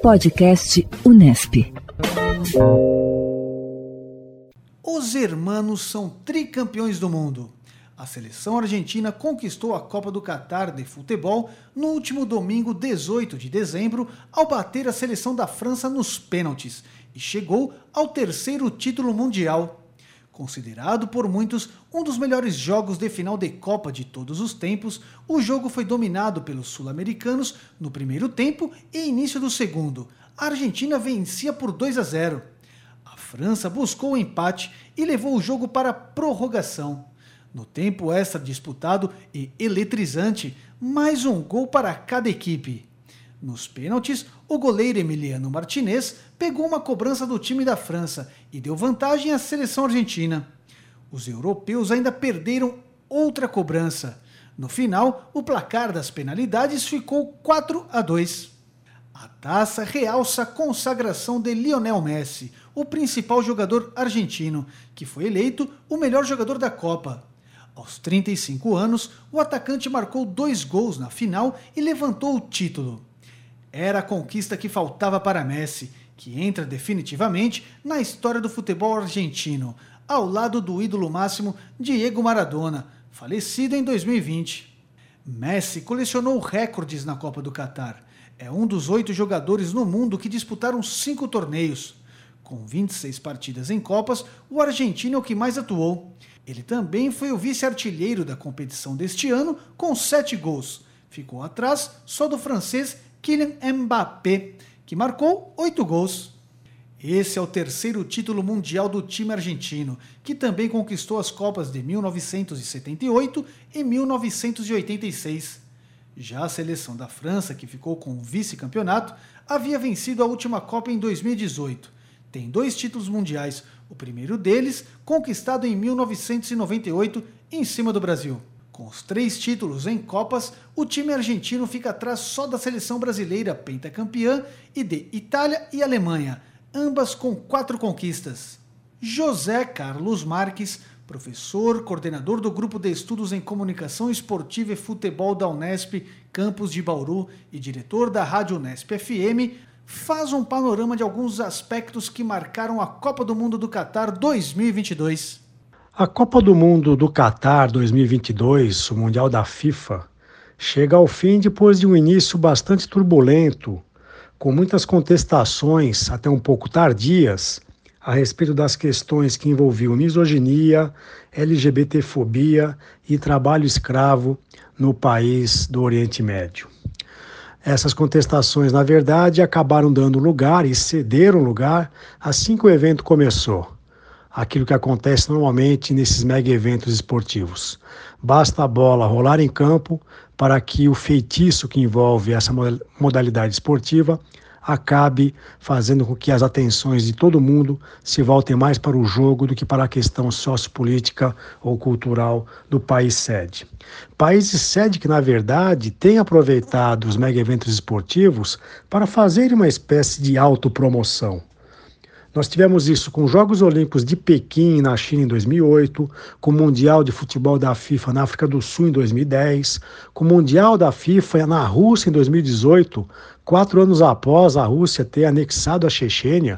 Podcast Unesp. Os hermanos são tricampeões do mundo. A seleção argentina conquistou a Copa do Catar de futebol no último domingo, 18 de dezembro, ao bater a seleção da França nos pênaltis e chegou ao terceiro título mundial. Considerado por muitos um dos melhores jogos de final de Copa de todos os tempos, o jogo foi dominado pelos sul-americanos no primeiro tempo e início do segundo. A Argentina vencia por 2-0. A França buscou o empate e levou o jogo para a prorrogação. No tempo extra disputado e eletrizante, mais um gol para cada equipe. Nos pênaltis, o goleiro Emiliano Martinez pegou uma cobrança do time da França e deu vantagem à seleção argentina. Os europeus ainda perderam outra cobrança. No final, o placar das penalidades ficou 4-2. A taça realça a consagração de Lionel Messi, o principal jogador argentino, que foi eleito o melhor jogador da Copa. Aos 35 anos, o atacante marcou 2 gols na final e levantou o título. Era a conquista que faltava para Messi, que entra definitivamente na história do futebol argentino, ao lado do ídolo máximo Diego Maradona, falecido em 2020. Messi colecionou recordes na Copa do Catar. É um dos 8 jogadores no mundo que disputaram 5 torneios. Com 26 partidas em Copas, o argentino é o que mais atuou. Ele também foi o vice-artilheiro da competição deste ano, com 7 gols. Ficou atrás só do francês Kylian Mbappé, que marcou 8 gols. Esse é o terceiro título mundial do time argentino, que também conquistou as Copas de 1978 e 1986. Já a seleção da França, que ficou com o vice-campeonato, havia vencido a última Copa em 2018. Tem 2 títulos mundiais, o primeiro deles conquistado em 1998 em cima do Brasil. Com os 3 títulos em Copas, o time argentino fica atrás só da seleção brasileira pentacampeã e de Itália e Alemanha, ambas com 4 conquistas. José Carlos Marques, professor, coordenador do Grupo de Estudos em Comunicação Esportiva e Futebol da Unesp, campus de Bauru, e diretor da Rádio Unesp FM, faz um panorama de alguns aspectos que marcaram a Copa do Mundo do Catar 2022. A Copa do Mundo do Catar 2022, o Mundial da FIFA, chega ao fim depois de um início bastante turbulento, com muitas contestações, até um pouco tardias, a respeito das questões que envolviam misoginia, LGBTfobia e trabalho escravo no país do Oriente Médio. Essas contestações, na verdade, acabaram dando lugar e cederam lugar assim que o evento começou. Aquilo que acontece normalmente nesses mega eventos esportivos. Basta a bola rolar em campo para que o feitiço que envolve essa modalidade esportiva acabe fazendo com que as atenções de todo mundo se voltem mais para o jogo do que para a questão sociopolítica ou cultural do país sede. Países sede que, na verdade, têm aproveitado os mega eventos esportivos para fazerem uma espécie de autopromoção. Nós tivemos isso com os Jogos Olímpicos de Pequim, na China, em 2008, com o Mundial de Futebol da FIFA na África do Sul, em 2010, com o Mundial da FIFA na Rússia, em 2018, 4 anos após a Rússia ter anexado a Chechênia,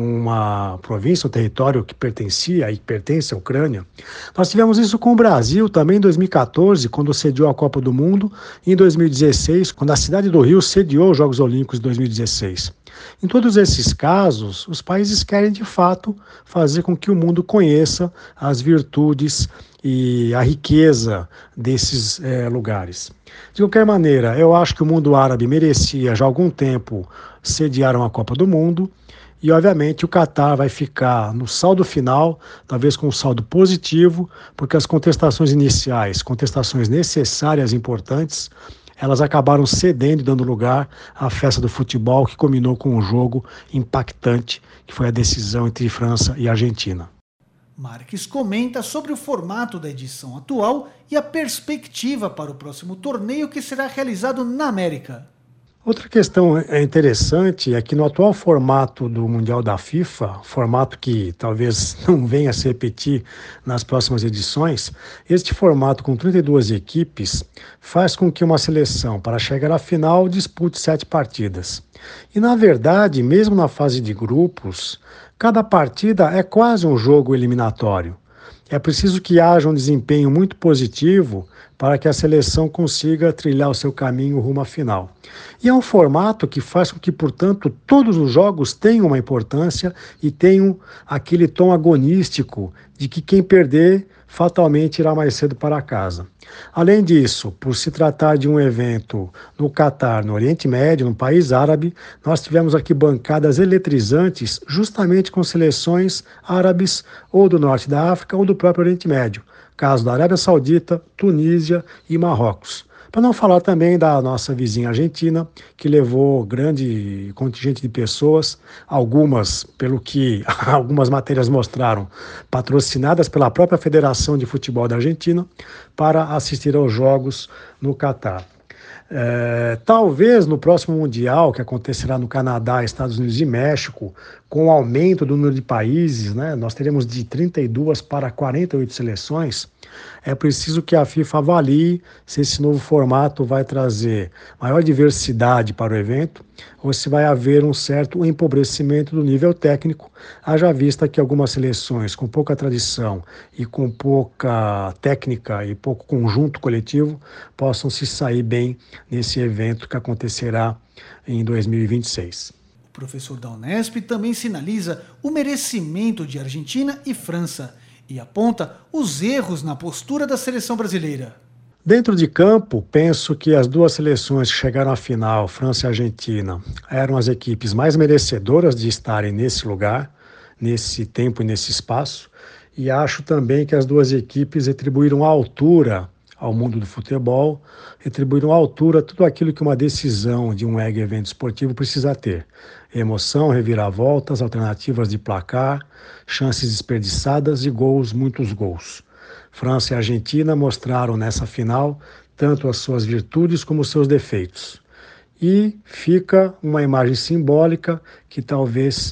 uma província, um território que pertencia e pertence à Ucrânia. Nós tivemos isso com o Brasil também em 2014, quando sediou a Copa do Mundo, e em 2016, quando a cidade do Rio sediou os Jogos Olímpicos de 2016. Em todos esses casos, os países querem, de fato, fazer com que o mundo conheça as virtudes e a riqueza desses lugares. De qualquer maneira, eu acho que o mundo árabe merecia já há algum tempo sediar uma Copa do Mundo e, obviamente, o Catar vai ficar no saldo final, talvez com um saldo positivo, porque as contestações iniciais, contestações necessárias e importantes, elas acabaram cedendo e dando lugar à festa do futebol que culminou com um jogo impactante, que foi a decisão entre França e Argentina. Marques comenta sobre o formato da edição atual e a perspectiva para o próximo torneio que será realizado na América. Outra questão interessante é que no atual formato do Mundial da FIFA, formato que talvez não venha a se repetir nas próximas edições, este formato com 32 equipes faz com que uma seleção, para chegar à final, dispute 7 partidas. E na verdade, mesmo na fase de grupos, cada partida é quase um jogo eliminatório. É preciso que haja um desempenho muito positivo para que a seleção consiga trilhar o seu caminho rumo à final. E é um formato que faz com que, portanto, todos os jogos tenham uma importância e tenham aquele tom agonístico de que quem perder fatalmente irá mais cedo para casa. Além disso, por se tratar de um evento no Catar, no Oriente Médio, no país árabe, nós tivemos arquibancadas eletrizantes justamente com seleções árabes ou do norte da África ou do próprio Oriente Médio, caso da Arábia Saudita, Tunísia e Marrocos. Para não falar também da nossa vizinha Argentina, que levou grande contingente de pessoas, algumas, pelo que algumas matérias mostraram, patrocinadas pela própria Federação de Futebol da Argentina, para assistir aos jogos no Catar. Talvez no próximo Mundial, que acontecerá no Canadá, Estados Unidos e México, com o aumento do número de países, nós teremos de 32 para 48 seleções, é preciso que a FIFA avalie se esse novo formato vai trazer maior diversidade para o evento ou se vai haver um certo empobrecimento do nível técnico, haja vista que algumas seleções com pouca tradição e com pouca técnica e pouco conjunto coletivo possam se sair bem nesse evento que acontecerá em 2026. O professor da Unesp também sinaliza o merecimento de Argentina e França e aponta os erros na postura da seleção brasileira. Dentro de campo, penso que as duas seleções que chegaram à final, França e Argentina, eram as equipes mais merecedoras de estarem nesse lugar, nesse tempo e nesse espaço, e acho também que as duas equipes retribuíram à altura ao mundo do futebol, retribuíram à altura tudo aquilo que uma decisão de um mega evento esportivo precisa ter. Emoção, reviravoltas, alternativas de placar, chances desperdiçadas e gols, muitos gols. França e Argentina mostraram nessa final tanto as suas virtudes como os seus defeitos. E fica uma imagem simbólica que talvez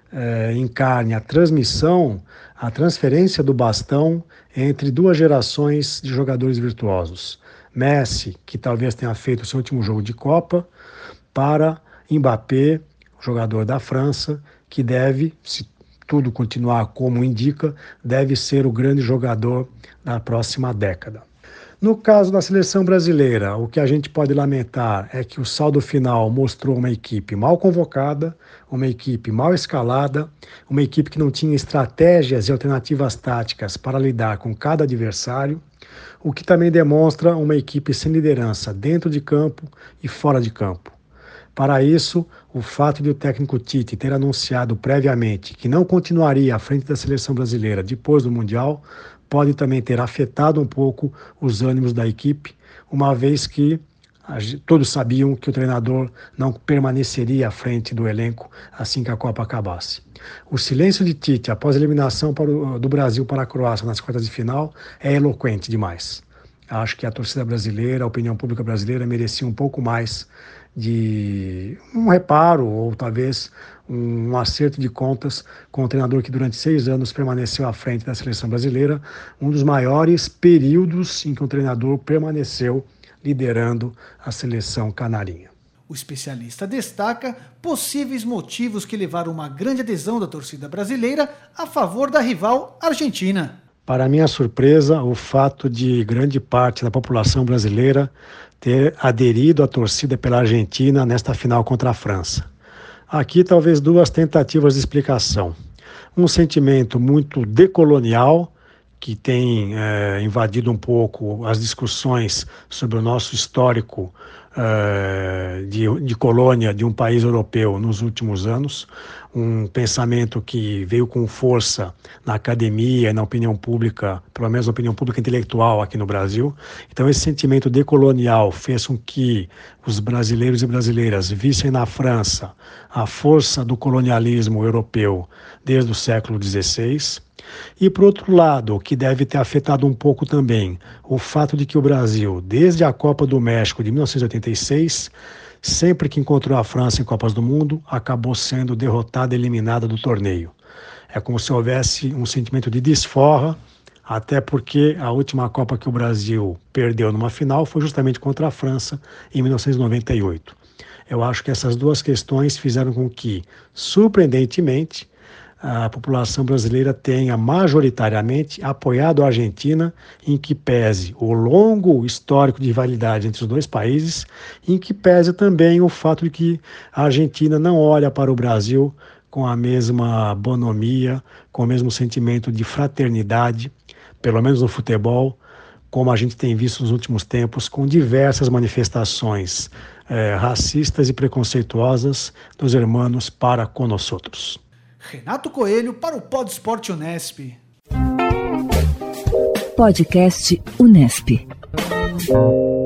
encarne a transmissão, a transferência do bastão entre duas gerações de jogadores virtuosos. Messi, que talvez tenha feito o seu último jogo de Copa, para Mbappé, jogador da França, que deve, se tudo continuar como indica, deve ser o grande jogador da próxima década. No caso da seleção brasileira, o que a gente pode lamentar é que o saldo final mostrou uma equipe mal convocada, uma equipe mal escalada, uma equipe que não tinha estratégias e alternativas táticas para lidar com cada adversário, o que também demonstra uma equipe sem liderança dentro de campo e fora de campo. Para isso, o fato de o técnico Tite ter anunciado previamente que não continuaria à frente da seleção brasileira depois do Mundial pode também ter afetado um pouco os ânimos da equipe, uma vez que todos sabiam que o treinador não permaneceria à frente do elenco assim que a Copa acabasse. O silêncio de Tite após a eliminação do Brasil para a Croácia nas quartas de final é eloquente demais. Acho que a torcida brasileira, a opinião pública brasileira merecia um pouco mais de um reparo ou talvez um acerto de contas com o treinador que durante 6 anos permaneceu à frente da seleção brasileira, um dos maiores períodos em que um treinador permaneceu liderando a seleção canarinha. O especialista destaca possíveis motivos que levaram uma grande adesão da torcida brasileira a favor da rival Argentina. Para minha surpresa, o fato de grande parte da população brasileira ter aderido à torcida pela Argentina nesta final contra a França. Aqui talvez 2 tentativas de explicação. Um sentimento muito decolonial, que tem invadido um pouco as discussões sobre o nosso histórico de colônia de um país europeu nos últimos anos, um pensamento que veio com força na academia e na opinião pública, pelo menos na opinião pública intelectual aqui no Brasil. Então esse sentimento decolonial fez com que os brasileiros e brasileiras vissem na França a força do colonialismo europeu desde o século XVI. E, por outro lado, o que deve ter afetado um pouco também, o fato de que o Brasil, desde a Copa do México de 1986, sempre que encontrou a França em Copas do Mundo, acabou sendo derrotada e eliminada do torneio. É como se houvesse um sentimento de desforra, até porque a última Copa que o Brasil perdeu numa final foi justamente contra a França em 1998. Eu acho que essas duas questões fizeram com que, surpreendentemente, a população brasileira tenha majoritariamente apoiado a Argentina, em que pese o longo histórico de rivalidade entre os dois países, em que pese também o fato de que a Argentina não olha para o Brasil com a mesma bonomia, com o mesmo sentimento de fraternidade, pelo menos no futebol, como a gente tem visto nos últimos tempos, com diversas manifestações racistas e preconceituosas dos hermanos para com nós outros. Renato Coelho para o Pod Sport Unesp. Podcast Unesp.